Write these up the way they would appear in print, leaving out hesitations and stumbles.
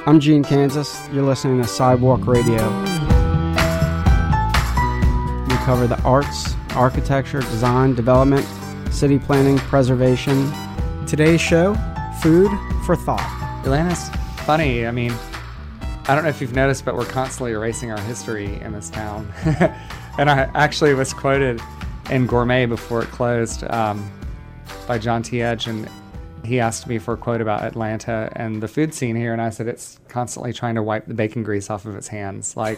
I'm Gene Kansas. You're listening to Sidewalk Radio. We cover the arts, architecture, design, development, city planning, preservation. Today's show, food for thought. Atlanta's funny. I mean, I don't know if you've noticed, but we're constantly erasing our history in this town. And I actually was quoted in Gourmet before it closed by John T. Edge, and he asked me for a quote about Atlanta and the food scene here, and I said it's constantly trying to wipe the bacon grease off of its hands. Like,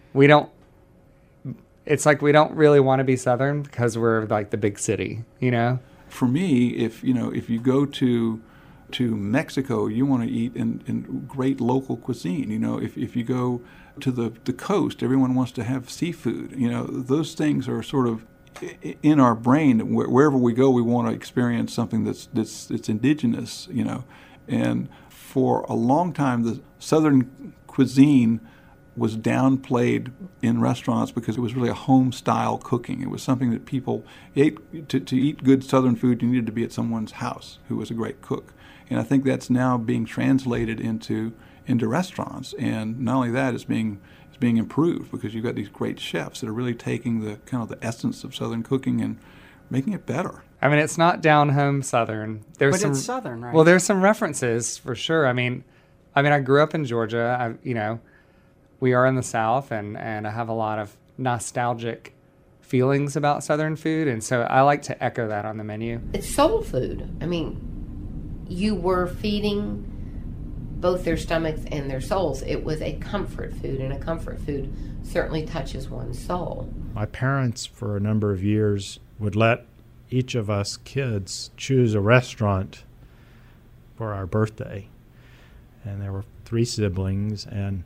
it's like we don't really want to be Southern because we're like the big city, you know? For me, if you go to Mexico, you want to eat in great local cuisine. You know, if you go to the coast, everyone wants to have seafood. You know, those things are sort of in our brain. Wherever we go, we want to experience something that's indigenous. You know, and for a long time, the Southern cuisine was downplayed in restaurants because it was really a home-style cooking. It was something that people ate. To eat good Southern food, you needed to be at someone's house who was a great cook. And I think that's now being translated into restaurants. And not only that, it's being improved because you've got these great chefs that are really taking the kind of the essence of Southern cooking and making it better. I mean, it's not down home Southern. But it's Southern, right? Well, there's some references for sure. I mean, I grew up in Georgia. We are in the South, and I have a lot of nostalgic feelings about Southern food, and so I like to echo that on the menu. It's soul food. I mean, you were feeding both their stomachs and their souls. It was a comfort food, and a comfort food certainly touches one's soul. My parents, for a number of years, would let each of us kids choose a restaurant for our birthday, and there were 3 siblings, and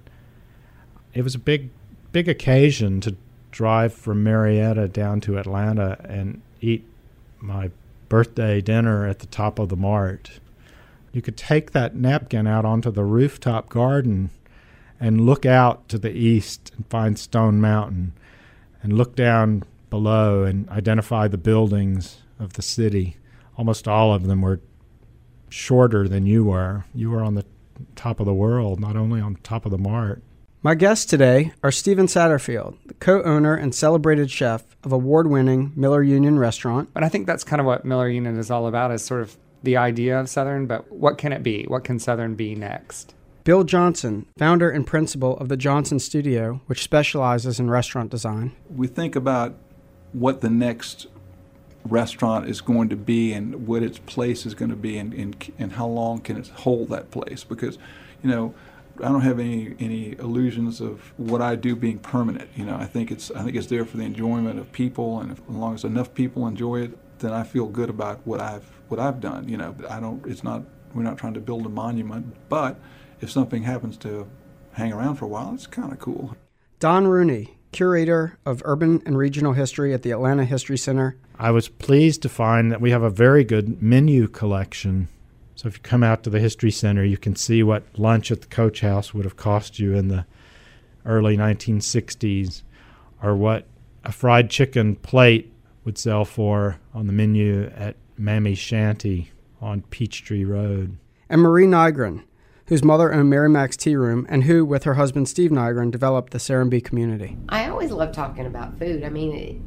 it was a big occasion to drive from Marietta down to Atlanta and eat my birthday dinner at the top of the Mart. You could take that napkin out onto the rooftop garden and look out to the east and find Stone Mountain and look down below and identify the buildings of the city. Almost all of them were shorter than you were. You were on the top of the world, not only on the top of the Mart. My guests today are Stephen Satterfield, the co-owner and celebrated chef of award-winning Miller Union Restaurant. But I think that's kind of what Miller Union is all about, is sort of the idea of Southern, but what can it be? What can Southern be next? Bill Johnson, founder and principal of the Johnson Studio, which specializes in restaurant design. We think about what the next restaurant is going to be and what its place is going to be and how long can it hold that place. Because, you know, I don't have any illusions of what I do being permanent. You know, I think it's there for the enjoyment of people, and as long as enough people enjoy it, then I feel good about what I've done. You know, we're not trying to build a monument, but if something happens to hang around for a while, it's kind of cool. Don Rooney, curator of urban and regional history at the Atlanta History Center. I was pleased to find that we have a very good menu collection. So if you come out to the History Center, you can see what lunch at the Coach House would have cost you in the early 1960s, or what a fried chicken plate would sell for on the menu at Mammy's Shanty on Peachtree Road. And Marie Nygren, whose mother owned Mary Mac's Tea Room and who, with her husband Steve Nygren, developed the Serenbe community. I always love talking about food. I mean,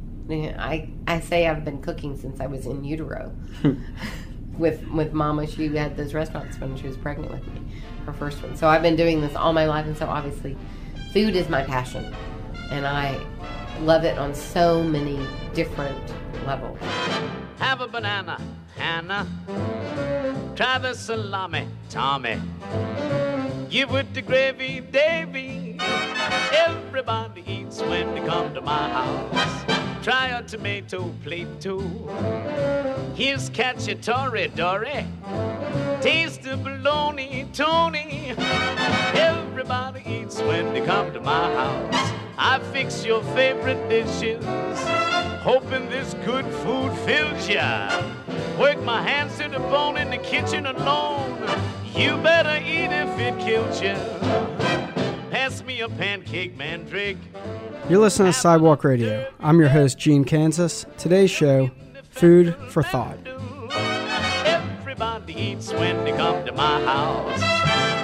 I say I've been cooking since I was in utero. With Mama, she had those restaurants when she was pregnant with me, her first one. So I've been doing this all my life, and so obviously food is my passion. And I love it on so many different levels. Have a banana, Hannah. Try the salami, Tommy. Give it the gravy, Davy. Everybody eats when they come to my house. Try a tomato plate too. Here's cacciatore, Dory. Taste the bologna, Tony. Everybody eats when they come to my house. I fix your favorite dishes, hoping this good food fills ya. Work my hands to the bone in the kitchen alone. You better eat if it kills ya. Pass me a pancake, Mandrake. You're listening to Sidewalk Radio. I'm your host, Gene Kansas. Today's show, Food for Thought. Everybody eats when they come to my house.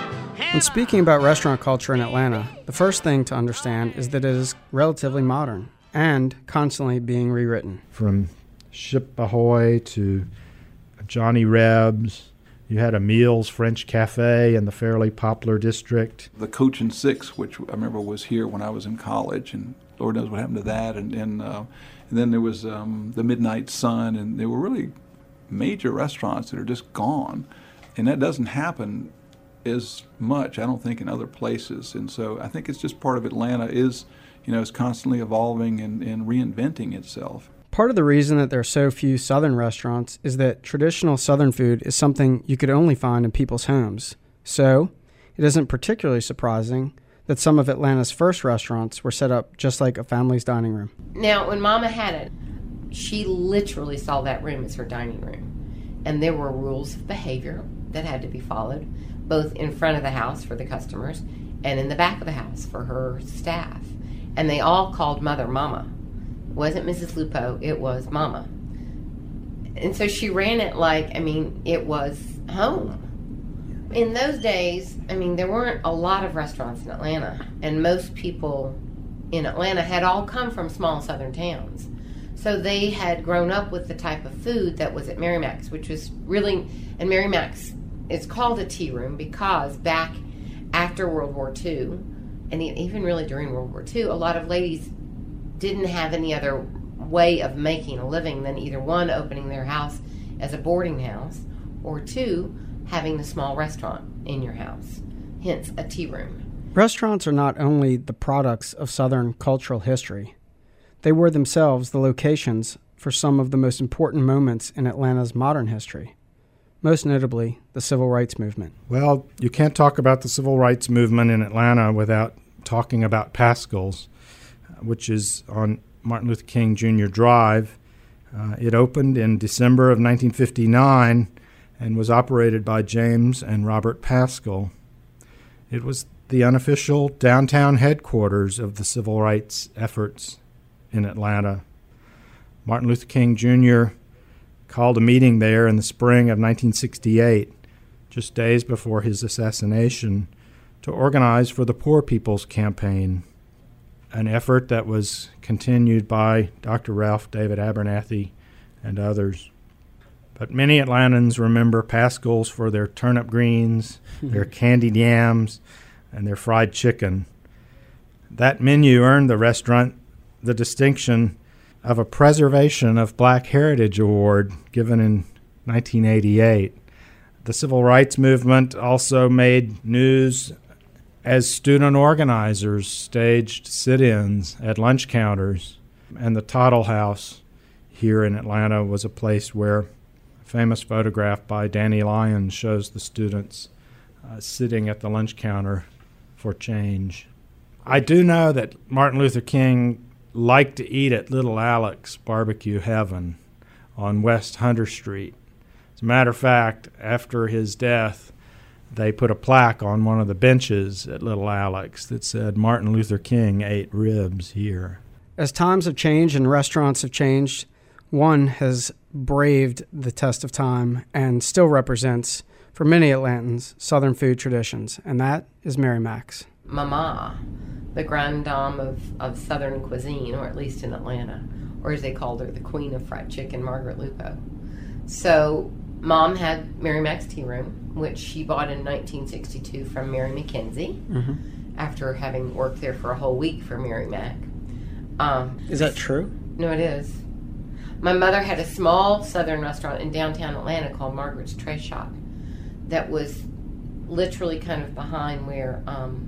When speaking about restaurant culture in Atlanta, the first thing to understand is that it is relatively modern and constantly being rewritten. From Ship Ahoy to Johnny Reb's, you had a Meals French Cafe in the fairly popular district. The Coach and Six, which I remember was here when I was in college, and Lord knows what happened to that. And then there was the Midnight Sun, and there were really major restaurants that are just gone. And that doesn't happen as much, I don't think, in other places. And so I think it's just part of Atlanta is constantly evolving and reinventing itself. Part of the reason that there are so few Southern restaurants is that traditional Southern food is something you could only find in people's homes. So it isn't particularly surprising that some of Atlanta's first restaurants were set up just like a family's dining room. Now, when Mama had it, she literally saw that room as her dining room. And there were rules of behavior that had to be followed, both in front of the house for the customers and in the back of the house for her staff. And they all called Mother Mama. It wasn't Mrs. Lupo, it was Mama. And so she ran it like, it was home. In those days, there weren't a lot of restaurants in Atlanta, and most people in Atlanta had all come from small Southern towns. So they had grown up with the type of food that was at Mary Mac's, which was really, and Mary Mac's is called a tea room because back after World War II, and even really during World War II, a lot of ladies didn't have any other way of making a living than either one, opening their house as a boarding house, or two, having a small restaurant in your house, hence a tea room. Restaurants are not only the products of Southern cultural history, they were themselves the locations for some of the most important moments in Atlanta's modern history, most notably the Civil Rights Movement. Well, you can't talk about the Civil Rights Movement in Atlanta without talking about Paschal's, which is on Martin Luther King Jr. Drive. It opened in December of 1959 and was operated by James and Robert Paschal. It was the unofficial downtown headquarters of the civil rights efforts in Atlanta. Martin Luther King Jr. called a meeting there in the spring of 1968, just days before his assassination, to organize for the Poor People's Campaign, an effort that was continued by Dr. Ralph David Abernathy and others. But many Atlantans remember Paschal's for their turnip greens, their candied yams, and their fried chicken. That menu earned the restaurant the distinction of a Preservation of Black Heritage Award given in 1988. The Civil Rights Movement also made news as student organizers staged sit-ins at lunch counters, and the Tottle House here in Atlanta was a place where a famous photograph by Danny Lyons shows the students sitting at the lunch counter for change. I do know that Martin Luther King liked to eat at Little Alec's Barbecue Heaven on West Hunter Street. As a matter of fact, after his death, they put a plaque on one of the benches at Little Alec's that said, "Martin Luther King ate ribs here." As times have changed and restaurants have changed, one has braved the test of time and still represents, for many Atlantans, Southern food traditions, and that is Mary Mac's. Mama, the grande dame of Southern cuisine, or at least in Atlanta, or as they called her, the queen of fried chicken, Margaret Lupo. So Mom had Mary Mac's Tea Room, which she bought in 1962 from Mary McKenzie, after having worked there for a whole week for Mary Mac. Is that true? No, it is. My mother had a small Southern restaurant in downtown Atlanta called Margaret's Tray Shop that was literally kind of behind where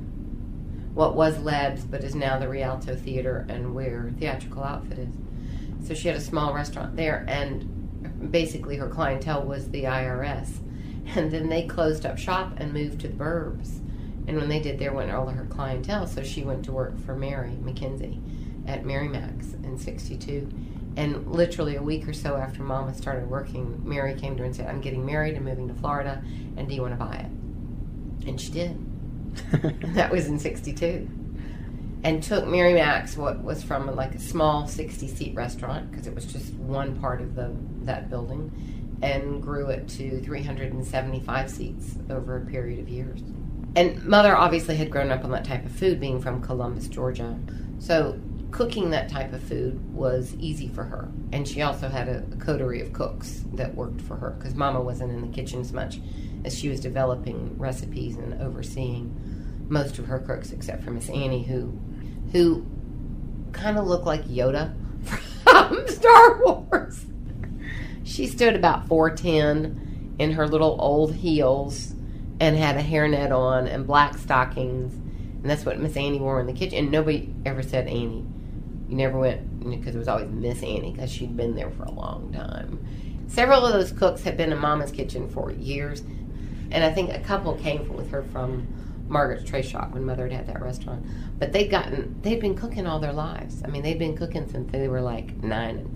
what was Leb's but is now the Rialto Theater and where Theatrical Outfit is. So she had a small restaurant there, and basically her clientele was the IRS. And then they closed up shop and moved to the burbs. And when they did, there went all of her clientele, so she went to work for Mary McKenzie at Mary Mac's in 62. And literally a week or so after Mama started working, Mary came to her and said, "I'm getting married and moving to Florida, and do you want to buy it?" And she did. And that was in 62. And took Mary Mac's, what was from like a small 60-seat restaurant, because it was just one part of that building, and grew it to 375 seats over a period of years. And Mother obviously had grown up on that type of food, being from Columbus, Georgia. So cooking that type of food was easy for her. And she also had a coterie of cooks that worked for her, because Mama wasn't in the kitchen as much as she was developing recipes and overseeing most of her cooks, except for Miss Annie, who kind of looked like Yoda from Star Wars. She stood about 4'10" in her little old heels and had a hairnet on and black stockings, and that's what Miss Annie wore in the kitchen. And nobody ever said Annie. You never went, because it was always Miss Annie, because she'd been there for a long time. Several of those cooks had been in Mama's kitchen for years, and I think a couple came with her from Margaret's Tray Shop when Mother had that restaurant. But they'd been cooking all their lives. I mean, they'd been cooking since they were like 9 and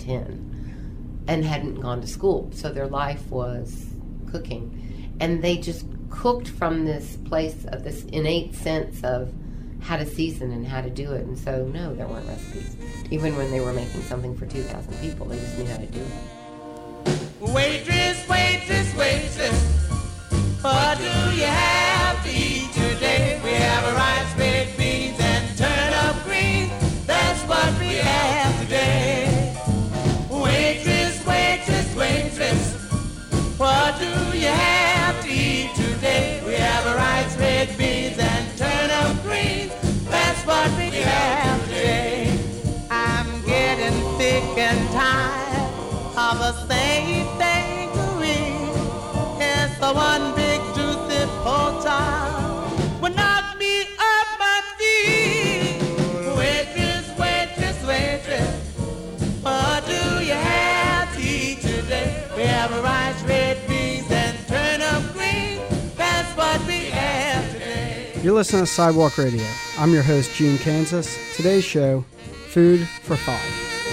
10 and hadn't gone to school. So their life was cooking. And they just cooked from this place of this innate sense of how to season and how to do it. And so, no, there weren't recipes. Even when they were making something for 2,000 people, they just knew how to do it. Waitress, waitress, waitress, what do you have to eat today? We have rice, red beans, and turnip greens. That's what we have today. Waitress, waitress, waitress, what do you have to eat today? We have rice, red beans, and turnip greens. That's what we have today. I'm getting thick and tired of the same thing to eat. It's the one big juicy pork chop will knock me off my feet. Waitress, waitress, waitress, what do you have to eat today? We have rice, red beans, and turnip greens. That's what we have today. You're listening to Sidewalk Radio. I'm your host, Gene Kansas. Today's show, Food for Thought.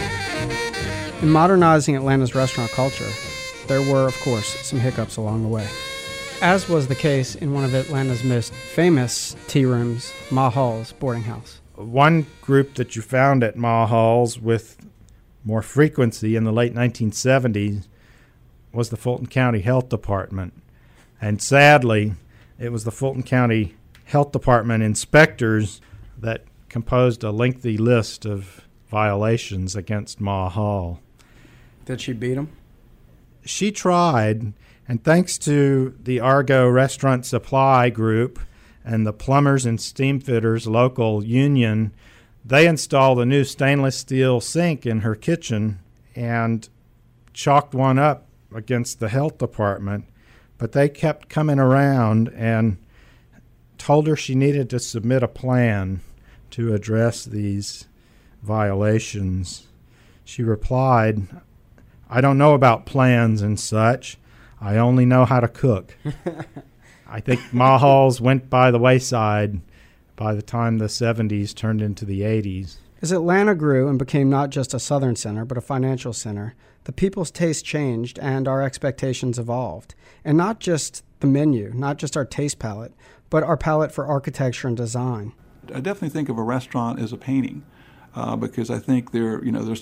In modernizing Atlanta's restaurant culture, there were, of course, some hiccups along the way. As was the case in one of Atlanta's most famous tea rooms, Ma Hall's boarding house. One group that you found at Ma Hall's with more frequency in the late 1970s was the Fulton County Health Department. And sadly, it was the Fulton County Health Department inspectors that composed a lengthy list of violations against Ma Hall. Did she beat him? She tried, and thanks to the Argo Restaurant Supply Group and the Plumbers and Steamfitters local union, they installed a new stainless steel sink in her kitchen and chalked one up against the health department. But they kept coming around and told her she needed to submit a plan to address these violations. She replied, "I don't know about plans and such. I only know how to cook." I think Ma Hall's went by the wayside by the time the 70s turned into the 80s. As Atlanta grew and became not just a southern center, but a financial center, the people's taste changed and our expectations evolved. And not just the menu, not just our taste palette, but our palette for architecture and design. I definitely think of a restaurant as a painting, because I think there's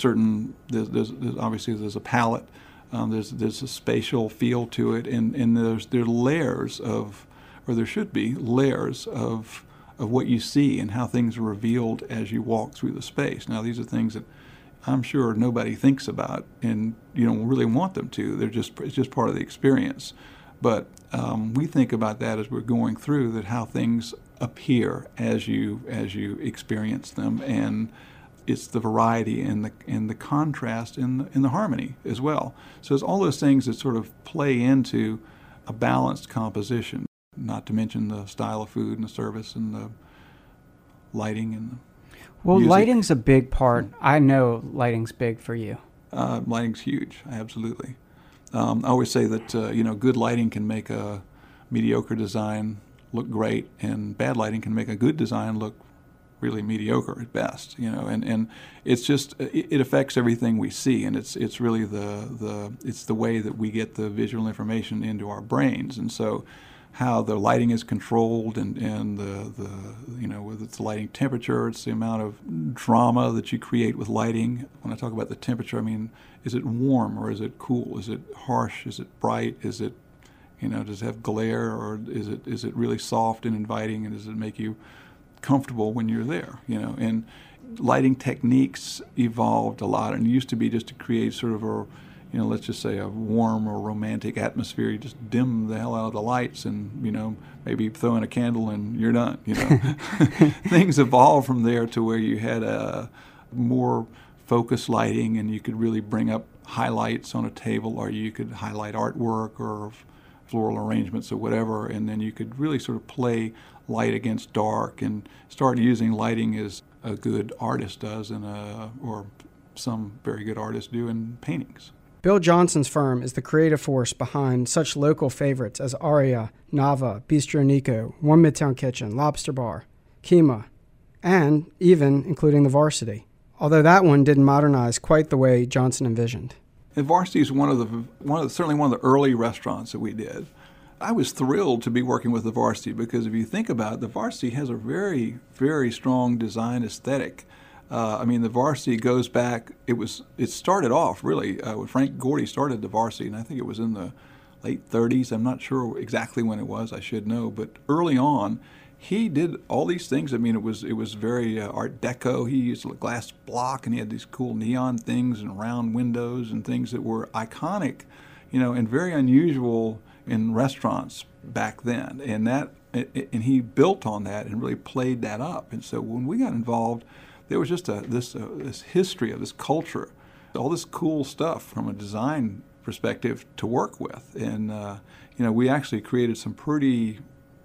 obviously there's a palette, there's a spatial feel to it, and there are layers of, or there should be layers of what you see and how things are revealed as you walk through the space. Now, these are things that I'm sure nobody thinks about, and you don't really want them to. It's just part of the experience. But we think about that as we're going through, that how things appear as you experience them, and it's the variety and the contrast and the harmony as well. So it's all those things that sort of play into a balanced composition. Not to mention the style of food and the service and the lighting and the Well, music. lighting's a big part. I know lighting's big for you. Lighting's huge, absolutely. I always say that good lighting can make a mediocre design look great, and bad lighting can make a good design look really mediocre at best. And it's just it affects everything we see, and it's really it's the way that we get the visual information into our brains, and so how the lighting is controlled and the whether it's the lighting temperature, it's the amount of drama that you create with lighting. When I talk about the temperature, I mean, is it warm or is it cool? Is it harsh? Is it bright? Is it You know, does it have glare, or is it really soft and inviting, and does it make you comfortable when you're there? You know, and lighting techniques evolved a lot, and it used to be just to create sort of a, you know, let's just say a warm or romantic atmosphere. You just dim the hell out of the lights and, you know, maybe throw in a candle and you're done, you know. Things evolved from there to where you had a more focused lighting, and you could really bring up highlights on a table, or you could highlight artwork or floral arrangements or whatever, and then you could really sort of play light against dark and start using lighting as a good artist does, or some very good artists do in paintings. Bill Johnson's firm is the creative force behind such local favorites as Aria, Nava, Bistro Nico, One Midtown Kitchen, Lobster Bar, Kima, and even including the Varsity, although that one didn't modernize quite the way Johnson envisioned. The Varsity is certainly one of the early restaurants that we did. I was thrilled to be working with the Varsity because if you think about it, the Varsity has a very, very strong design aesthetic. I mean, the Varsity goes back. It started off really when Frank Gordy started the Varsity, and I think it was in the late 30s. I'm not sure exactly when it was. I should know, but early on, he did all these things. I mean, it was very Art Deco. He used a glass block, and he had these cool neon things and round windows and things that were iconic, you know, and very unusual in restaurants back then. And he built on that and really played that up. And so when we got involved, there was just this history of this culture, all this cool stuff from a design perspective to work with. And you know, we actually created some pretty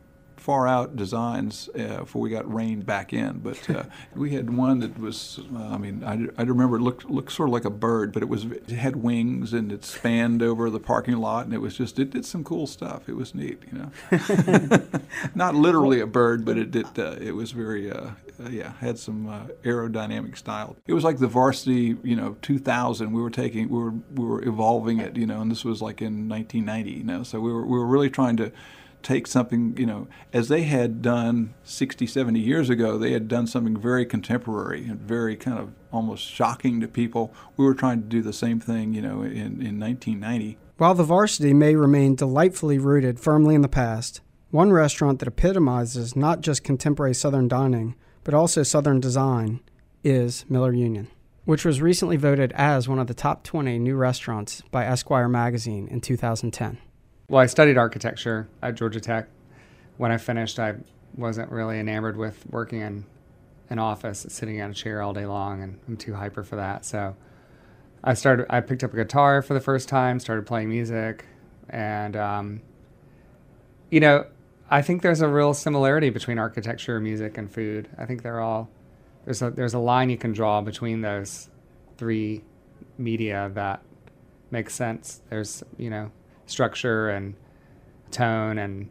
far out designs before we got reined back in. But we had one that was, I mean, I remember it looked sort of like a bird, but it had wings and it spanned over the parking lot, and it did some cool stuff. It was neat, you know. Not literally a bird, but it was very, had some aerodynamic style. It was like the Varsity, you know, 2000. We were evolving it, you know, and this was like in 1990, you know. So we were really trying to take something, you know, as they had done 60, 70 years ago, they had done something very contemporary and very kind of almost shocking to people. We were trying to do the same thing, you know, in 1990. While the Varsity may remain delightfully rooted firmly in the past, one restaurant that epitomizes not just contemporary Southern dining, but also Southern design is Miller Union, which was recently voted as one of the top 20 new restaurants by Esquire magazine in 2010. Well, I studied architecture at Georgia Tech. When I finished, I wasn't really enamored with working in an office, sitting in a chair all day long, and I'm too hyper for that. So I picked up a guitar for the first time, started playing music, and, you know, I think there's a real similarity between architecture, music, and food. I think there's a line you can draw between those three media that makes sense. There's, you know, structure and tone and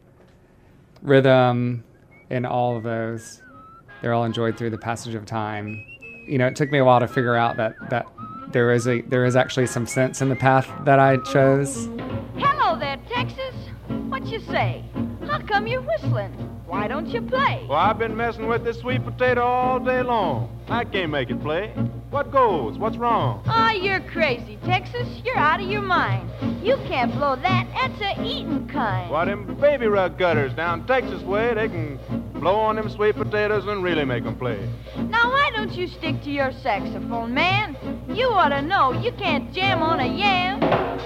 rhythm and all of those. They're all enjoyed through the passage of time. You know, it took me a while to figure out that there is actually some sense in the path that I chose. Hello there, Texas. What you say? How come you're whistling? Why don't you play? Well, I've been messing with this sweet potato all day long. I can't make it play. What goes? What's wrong? Ah, you're crazy, Texas. You're out of your mind. You can't blow that. That's a eating kind. Why, them baby rug gutters down Texas way, they can blow on them sweet potatoes and really make them play. Now, why don't you stick to your saxophone, man? You ought to know you can't jam on a yam.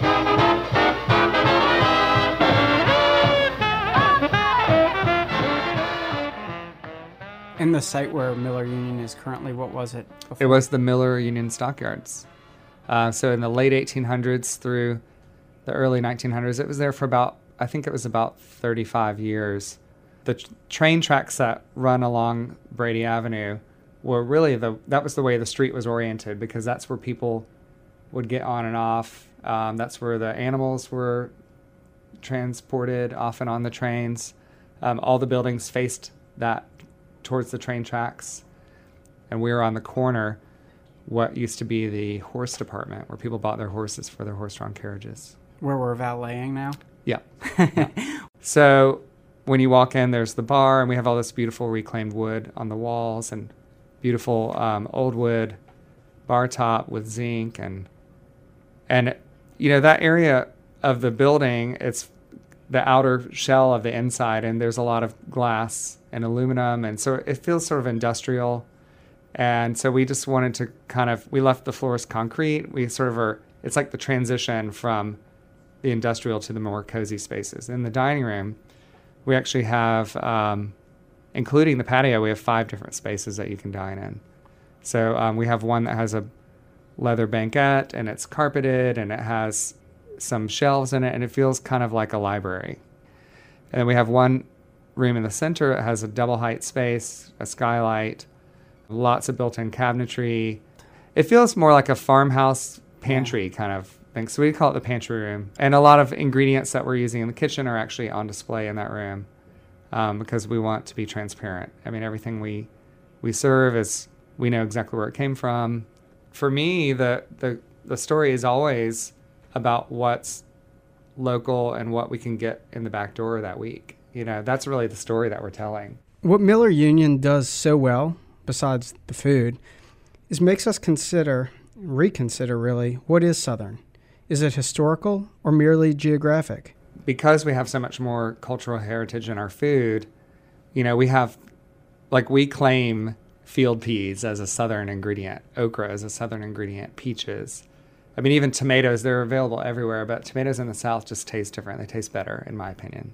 And the site where Miller Union is currently, what was it before? It was the Miller Union Stockyards. So in the late 1800s through the early 1900s, it was there for about 35 years. The train tracks that run along Brady Avenue were really that was the way the street was oriented, because that's where people would get on and off. That's where the animals were transported off and on the trains. All the buildings faced that towards the train tracks, and we were on the corner, what used to be the horse department, where people bought their horses for their horse-drawn carriages. Where we're valeting now? Yeah. Yeah. So when you walk in, there's the bar, and we have all this beautiful reclaimed wood on the walls, and beautiful old wood bar top with zinc, and you know, that area of the building, the outer shell of the inside, and there's a lot of glass and aluminum, and so it feels sort of industrial. And so we just wanted to we left the floors concrete. We sort of are, it's like the transition from the industrial to the more cozy spaces. In the dining room, we actually have, including the patio, we have 5 different spaces that you can dine in. So we have one that has a leather banquette, and it's carpeted, and it has some shelves in it, and it feels kind of like a library. And then we have one room in the center that has a double height space, a skylight, lots of built-in cabinetry. It feels more like a farmhouse pantry kind of thing. So we call it the pantry room. And a lot of ingredients that we're using in the kitchen are actually on display in that room because we want to be transparent. I mean, everything we serve is, we know exactly where it came from. For me, the story is always about what's local and what we can get in the back door that week. You know, that's really the story that we're telling. What Miller Union does so well, besides the food, is makes us reconsider really, what is Southern? Is it historical or merely geographic? Because we have so much more cultural heritage in our food, you know, we claim field peas as a Southern ingredient, okra as a Southern ingredient, peaches. I mean, even tomatoes, they're available everywhere, but tomatoes in the South just taste different. They taste better, in my opinion.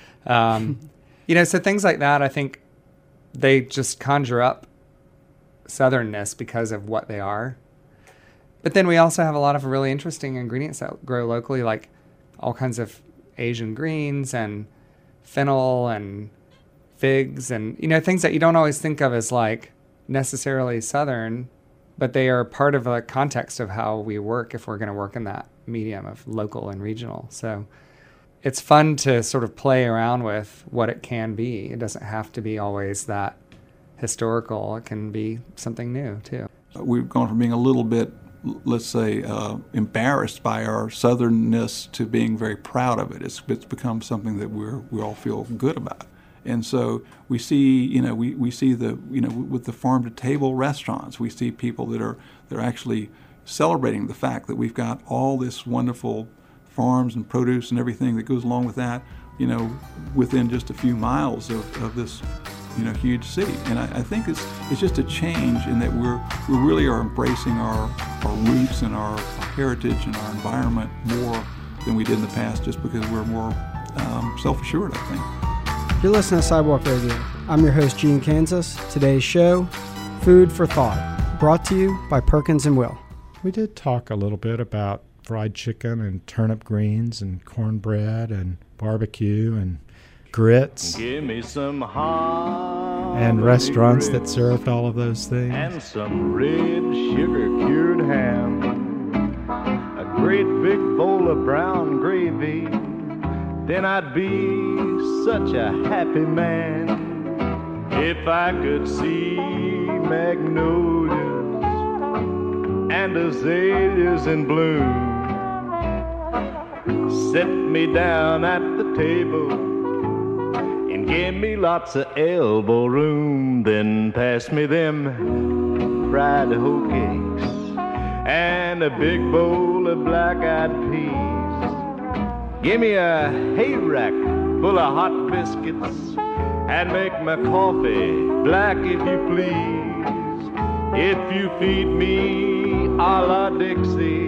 You know, so things like that, I think they just conjure up Southernness because of what they are. But then we also have a lot of really interesting ingredients that grow locally, like all kinds of Asian greens and fennel and figs and, you know, things that you don't always think of as like necessarily Southern, but they are part of a context of how we work if we're going to work in that medium of local and regional. So it's fun to sort of play around with what it can be. It doesn't have to be always that historical. It can be something new, too. We've gone from being a little bit, let's say, embarrassed by our Southernness to being very proud of it. It's become something that we all feel good about. And so we see, you know, we see with the farm to table restaurants, we see people that are actually celebrating the fact that we've got all this wonderful farms and produce and everything that goes along with that, you know, within just a few miles of this, you know, huge city. And I think it's just a change in that we really are embracing our roots and our heritage and our environment more than we did in the past, just because we're more self-assured, I think. You're listening to Sidewalk Radio. I'm your host, Gene Kansas. Today's show, Food for Thought, brought to you by Perkins and Will. We did talk a little bit about fried chicken and turnip greens and cornbread and barbecue and grits. Give me some hot and restaurants that served all of those things. And some red sugar-cured ham. A great big bowl of brown gravy. Then I'd be such a happy man if I could see magnolias and azaleas in bloom. Sit me down at the table and give me lots of elbow room. Then pass me them fried hoe cakes and a big bowl of black-eyed peas. Give me a hay rack full of hot biscuits and make my coffee black if you please. If you feed me a la Dixie,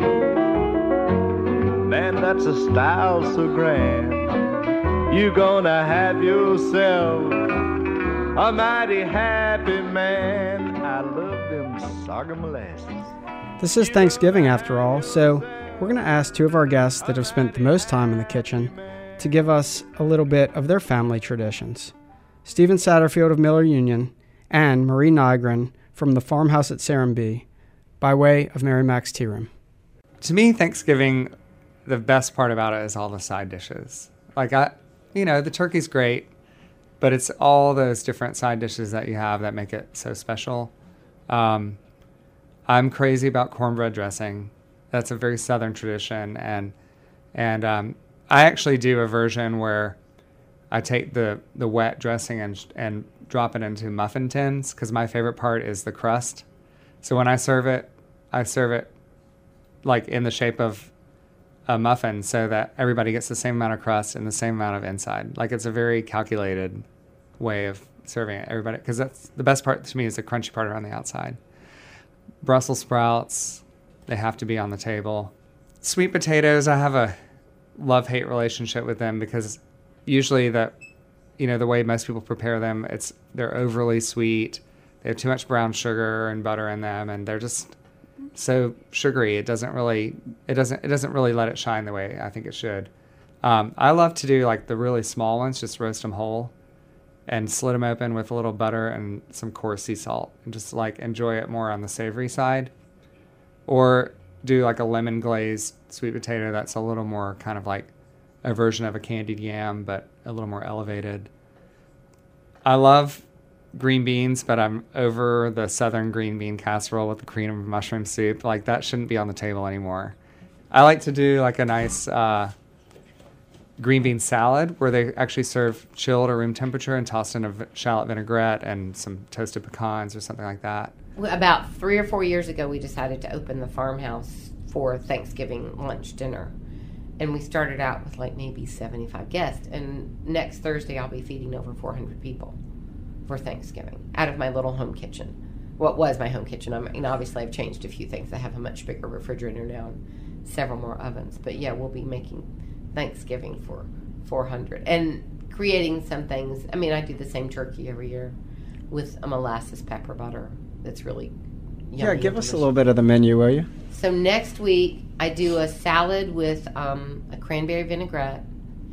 man, that's a style so grand. You gonna have yourself a mighty happy man. I love them soggy molasses. This is Thanksgiving after all, so we're going to ask 2 of our guests that have spent the most time in the kitchen to give us a little bit of their family traditions. Stephen Satterfield of Miller Union and Marie Nygren from the farmhouse at Serenbe, by way of Mary Mac's Tea Room. To me, Thanksgiving, the best part about it is all the side dishes. Like, the turkey's great, but it's all those different side dishes that you have that make it so special. I'm crazy about cornbread dressing. That's a very Southern tradition, and I actually do a version where I take the wet dressing and drop it into muffin tins, because my favorite part is the crust. So when I serve it like in the shape of a muffin so that everybody gets the same amount of crust and the same amount of inside. Like, it's a very calculated way of serving it, everybody, because that's the best part to me, is the crunchy part around the outside. Brussels sprouts, they have to be on the table. Sweet potatoes, I have a love-hate relationship with them, because usually the way most people prepare them, they're overly sweet. They have too much brown sugar and butter in them, and they're just so sugary. It doesn't really let it shine the way I think it should. I love to do like the really small ones, just roast them whole and slit them open with a little butter and some coarse sea salt, and just like enjoy it more on the savory side. Or do like a lemon glazed sweet potato that's a little more kind of like a version of a candied yam, but a little more elevated. I love green beans, but I'm over the southern green bean casserole with the cream of mushroom soup. Like, that shouldn't be on the table anymore. I like to do like a nice green bean salad where they actually serve chilled or room temperature and tossed in a shallot vinaigrette and some toasted pecans or something like that. About 3 or 4 years ago, we decided to open the farmhouse for Thanksgiving lunch dinner. And we started out with like maybe 75 guests. And next Thursday, I'll be feeding over 400 people for Thanksgiving out of my little home kitchen. Well, it was my home kitchen. Obviously, I've changed a few things. I have a much bigger refrigerator now and several more ovens. But yeah, we'll be making Thanksgiving for 400 and creating some things. I mean, I do the same turkey every year with a molasses pepper butter that's really yummy. Yeah, give us a little bit of the menu, will you? So next week, I do a salad with a cranberry vinaigrette.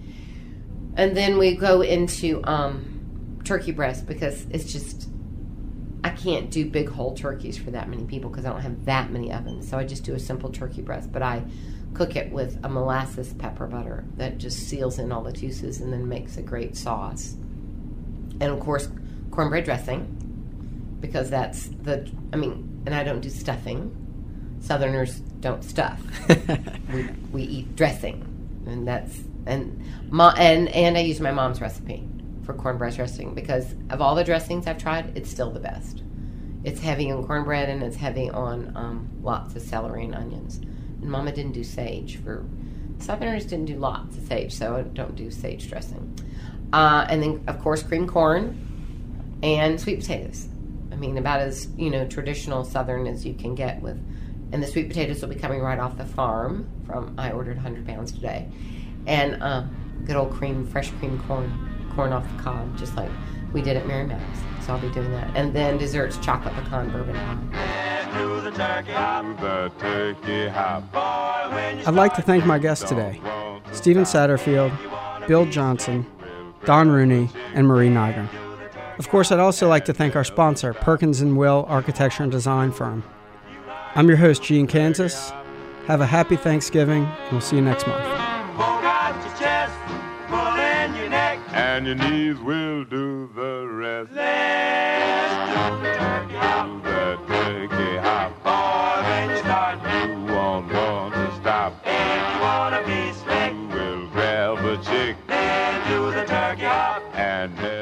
And then we go into turkey breast, because it's just, I can't do big whole turkeys for that many people because I don't have that many ovens. So I just do a simple turkey breast. But I cook it with a molasses pepper butter that just seals in all the juices and then makes a great sauce. And, of course, cornbread dressing, because that's and I don't do stuffing. Southerners don't stuff. we eat dressing, and I use my mom's recipe for cornbread dressing, because of all the dressings I've tried, it's still the best. It's heavy on cornbread and it's heavy on lots of celery and onions. And Mama didn't do sage. Southerners didn't do lots of sage, so I don't do sage dressing. And then, of course, cream corn and sweet potatoes. I mean, about as traditional Southern as you can get with. And the sweet potatoes will be coming right off the farm. I ordered 100 pounds today. And good old fresh cream corn off the cob, just like we did at Mary Mac's. So I'll be doing that. And then desserts, chocolate pecan bourbon pie. I'd like to thank my guests today, Stephen Satterfield, Bill Johnson, Don Rooney, and Marie Nigren. Of course, I'd also like to thank our sponsor, Perkins & Will Architecture and Design Firm. I'm your host, Gene Kansas. Have a happy Thanksgiving, and we'll see you next month. Hold out your chest, pull in your neck, and your knees will do the rest. Let's do the turkey hop. Do the turkey hop. Boy, when you start, you won't want to stop. If you want to be slick, you will grab a chick. Then do the turkey hop. And